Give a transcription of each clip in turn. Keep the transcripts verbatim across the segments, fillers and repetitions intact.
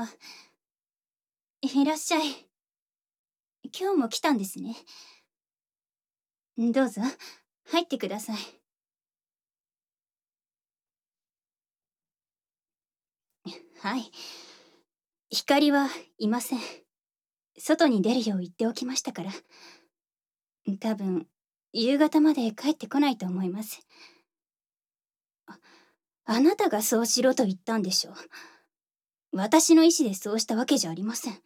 あ、いらっしゃい。今日も来たんですね。どうぞ、入ってください。はい。光はいません。外に出るよう言っておきましたから。多分、夕方まで帰ってこないと思います。あ、あなたがそうしろと言ったんでしょう。私の意思でそうしたわけじゃありません。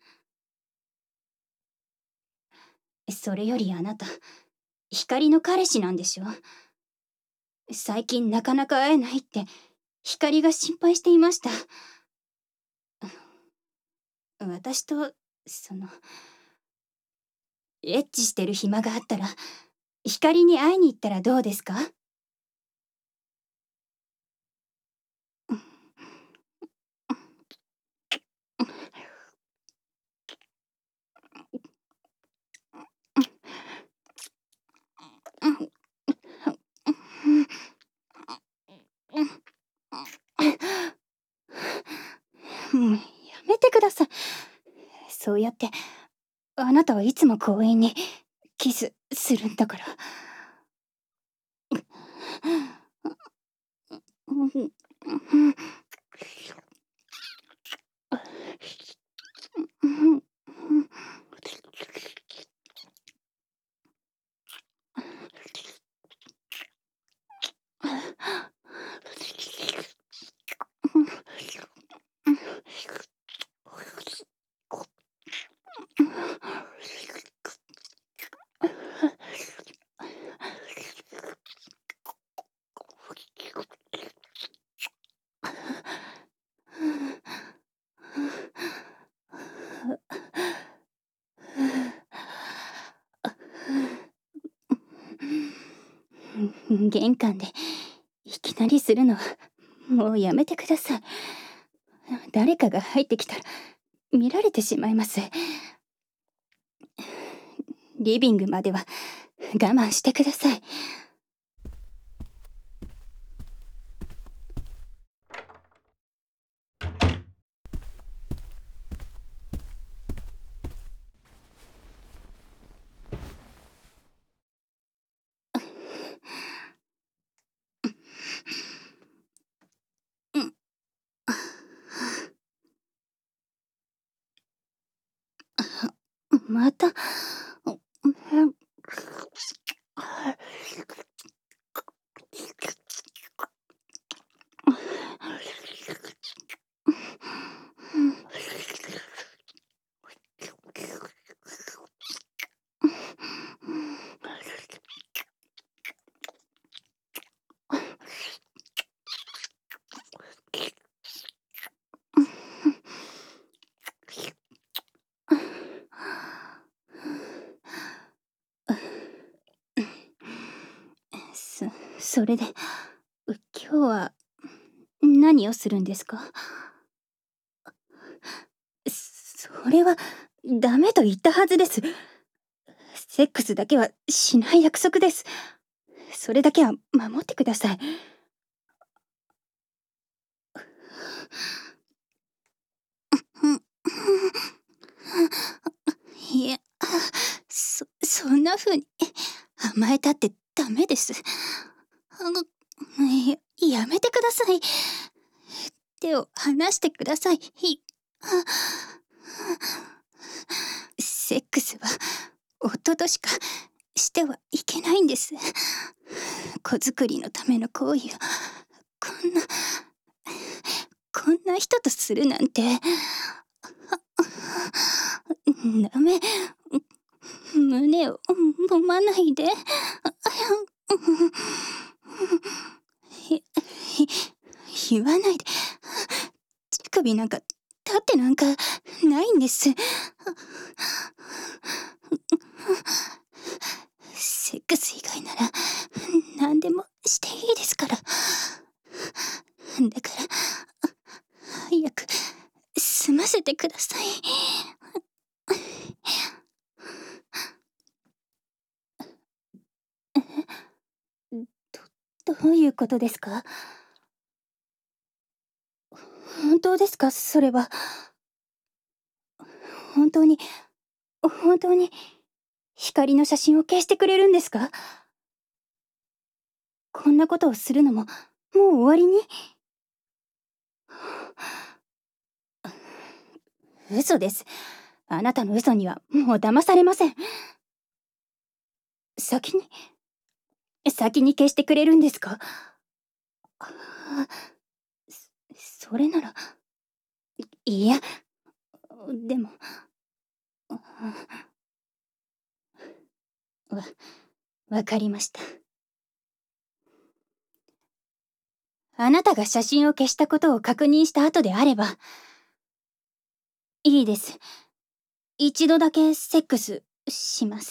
それよりあなた、光の彼氏なんでしょ。最近なかなか会えないって、光が心配していました。私と、その、エッチしてる暇があったら、光に会いに行ったらどうですか？もうやめてください。そうやって、あなたはいつも強引にキスするんだから。玄関でいきなりするのはもうやめてください。誰かが入ってきたら見られてしまいます。リビングまでは我慢してください。また。そ、それで、今日は何をするんですか？それはダメと言ったはずです。セックスだけはしない約束です。それだけは守ってください。いや、そ、そんな風に甘えたってダメです。あの、や、やめてください。手を離してください。ひ、セックスは夫としかしてはいけないんです。子作りのための行為をこんなこんな人とするなんて。ダメ。胸を揉まないで。言わないで。乳首なんか立ってなんかないんです。セックス以外なら何でもしていいですから。だから早く済ませてください。ど、どういうことですか？本当ですか、それは。 本当に、本当に、光の写真を消してくれるんですか？こんなことをするのも、もう終わりに？嘘です。あなたの嘘にはもう騙されません。先に、先に消してくれるんですか？そ、それなら、いや、でも、わ、わかりました。あなたが写真を消したことを確認した後であれば、いいです。一度だけセックスします。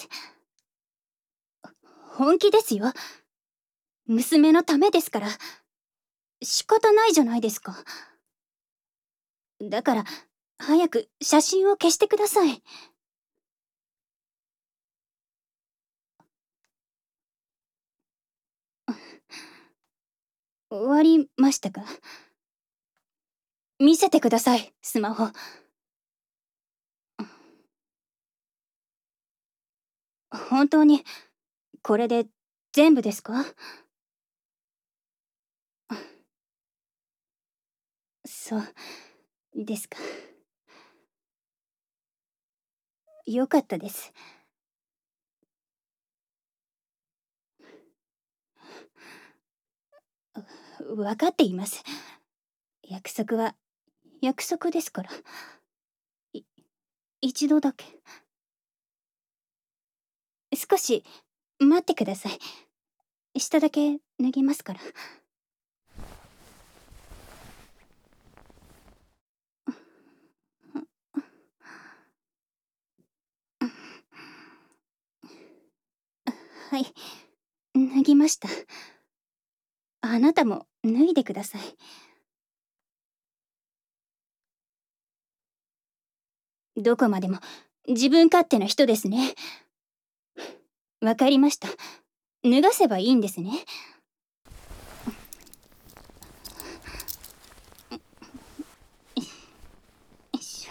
本気ですよ。娘のためですから。仕方ないじゃないですか。だから、早く写真を消してください。終わりましたか？見せてください、スマホ。本当に、これで全部ですか？そうですか。よかったです。わかっています。約束は約束ですから。い一度だけ。少し待ってください。下だけ脱ぎますから。はい、脱ぎました。あなたも脱いでください。どこまでも自分勝手な人ですね。わかりました。脱がせばいいんですね。よいしょ。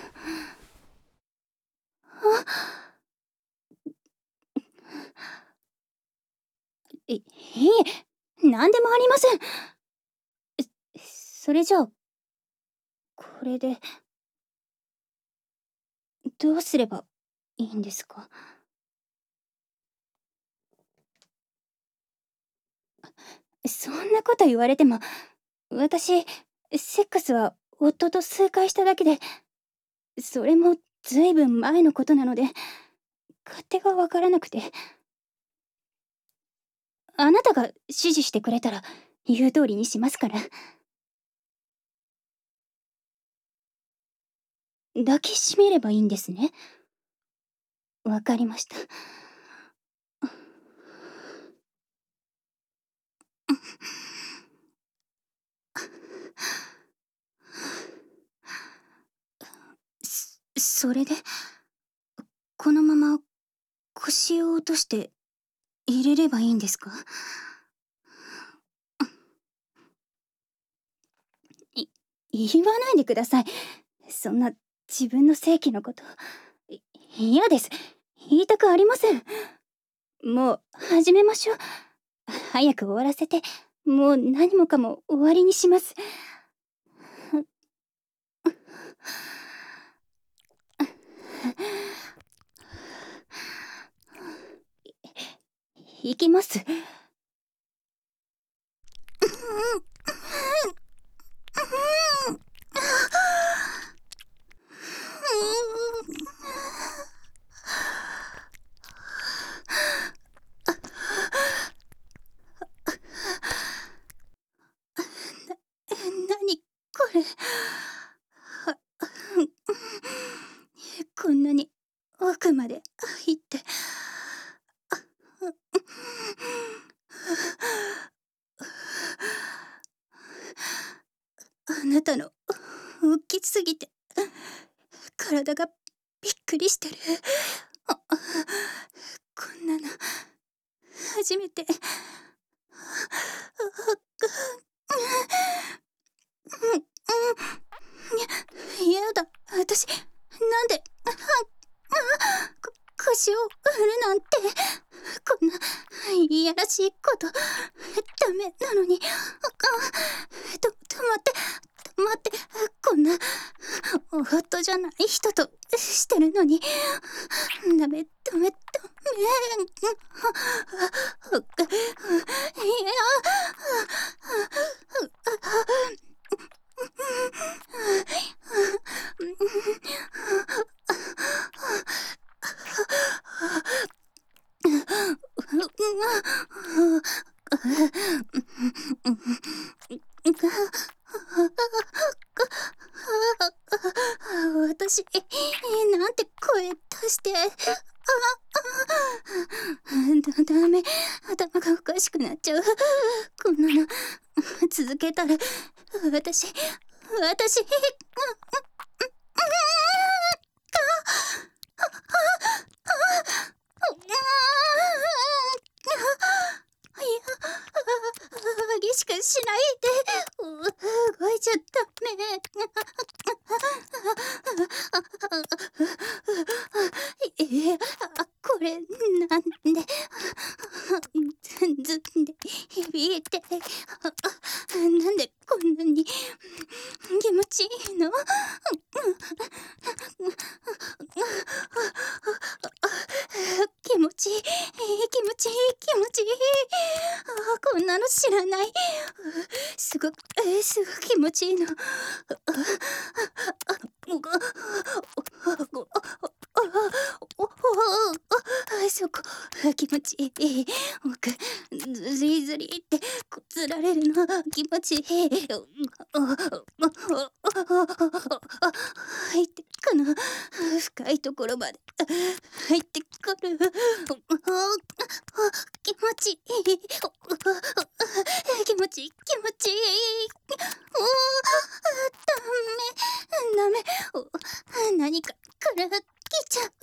あ、い、いえ、なんでもありません。それじゃあ、これで、どうすればいいんですか？そんなこと言われても、私、セックスは夫と数回しただけで、それもずいぶん前のことなので、勝手がわからなくて。あなたが指示してくれたら、言う通りにしますから。抱きしめればいいんですね。わかりました。そそれで、このまま腰を落として入れればいいんですか？い、言わないでください。そんな自分の性器のこと。い嫌です。言いたくありません。もう始めましょう。早く終わらせて、もう何もかも終わりにします。いきます。なにこれ。こんなに奥まで入って。あなたの大きすぎて体がびっくりしてる。こんなの初めて。やだ、私なんで反めなのに、あ、と、止まって、止まって、こんな、夫じゃない人としてるのに、ダメ、ダメ、ダメ、いや、私、なんて声出して、あ、だ、ダメ、頭がおかしくなっちゃう。こんなの、続けたら、私、私、激しくしないで。動いちゃダメ。いや、これ、なんで、ずんで響いて、なんでこんなに気持ちいいの？気持ちいい、気持ちいい、気持ちいい。こんなの知らない。すごく、すごく気持ちいいの。そこ、気持ちいい。奥、ずりずりってこすられるの気持ちいい。入ってくの、深いところまで入ってくる。気持ちいい。気持ちいい、気持ちいい。おー、ダメ、ダメ。何かから来ちゃう。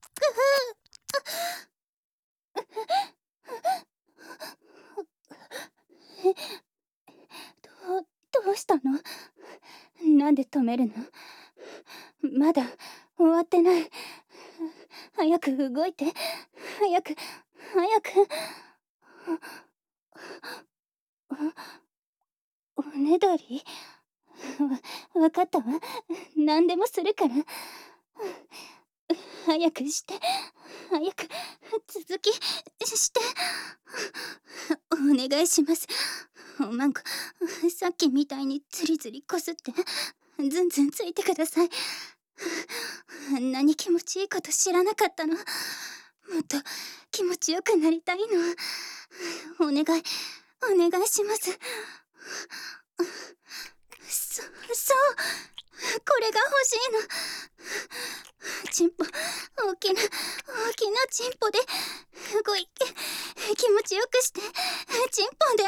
どう、どうしたの？なんで止めるの？まだ終わってない。早く動いて。早く、早く。おねだり？わ、わかったわ。何でもするから。早くして。早く、続き、して。お願いします。おまんこ、さっきみたいにズリズリこすって、ずんずんついてください。あんなに気持ちいいこと知らなかったの。もっと気持ちよくなりたいの。お願い、お願いします。そ、そう、これが欲しいの。チンポ、大きな、大きなチンポで、動いて、気持ちよくして、チンポで。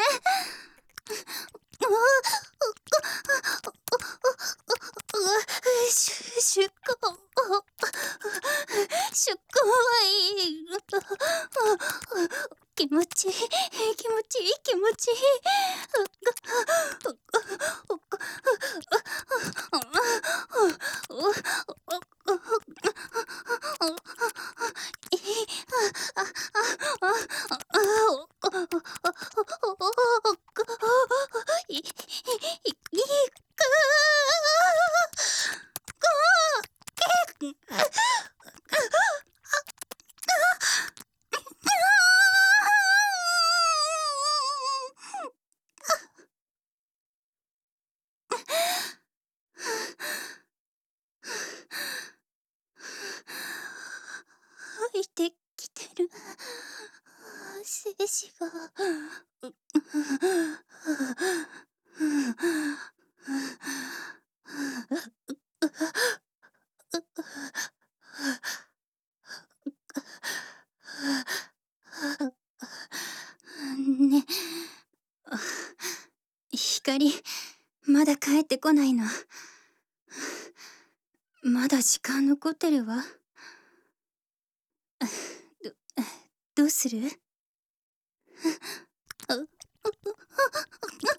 しゅ、出航、出航はいい。気持ちいい、気持ちいい、気持ちいい。湧いてきてる精子が。ね、光、まだ帰ってこないの。まだ時間残ってるわ。ど、どうする？